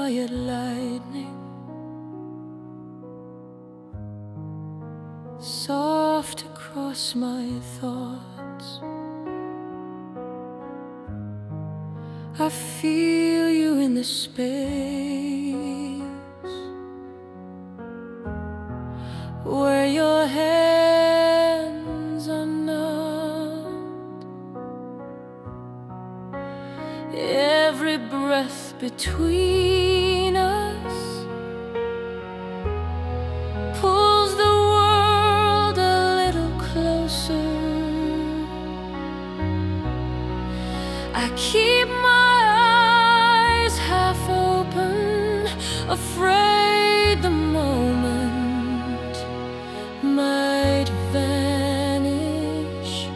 quiet lightning, soft across my thoughts. I feel you in the space where your hands are numbed. Every breath between us pulls the world a little closer. I keep my eyes half open, afraid the moment might vanish.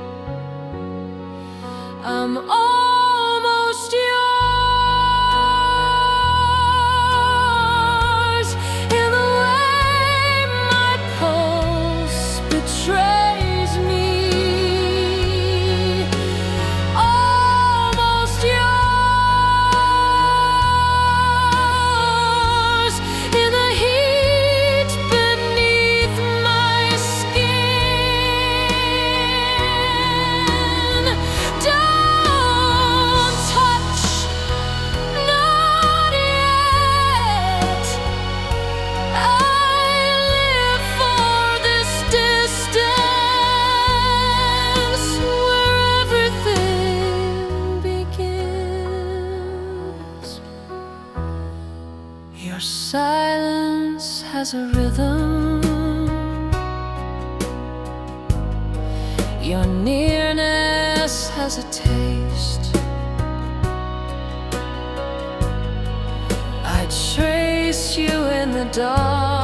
I'm almost yours in the way my pulse betrays me. Almost yours in the heat beneath my skin. Don't touch, not yet. I live for this distance where everything begins. Your silence has a rhythm, your nearness has a taste. I trace you in the dark.